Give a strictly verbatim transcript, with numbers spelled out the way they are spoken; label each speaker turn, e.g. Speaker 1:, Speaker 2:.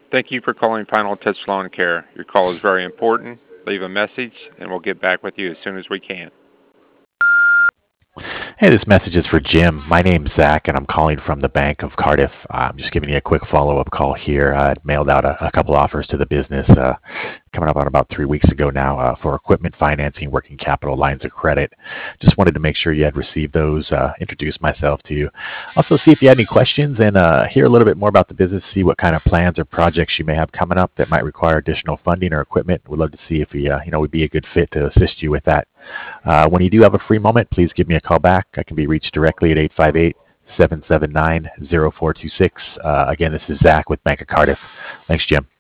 Speaker 1: Thank you for calling Final Touch Lawn Care. Your call is very important. Leave a message, and we'll get back with you as soon as we can.
Speaker 2: Hey, this message is for Jim. My name's Zach, and I'm calling from the Bank of Cardiff. Uh, I'm just giving you a quick follow-up call here. I mailed out a, a couple offers to the business uh, coming up on about three weeks ago now uh, for equipment financing, working capital lines of credit. Just wanted to make sure you had received those, uh, introduce myself to you. Also, see if you had any questions and uh, hear a little bit more about the business, see what kind of plans or projects you may have coming up that might require additional funding or equipment. We'd love to see if we, uh, you know, would be a good fit to assist you with that. Uh, when you do have a free moment, please give me a call back. I can be reached directly at eight five eight, seven seven nine, zero four two six. Uh, again, this is Zach with Bank of Cardiff. Thanks, Jim.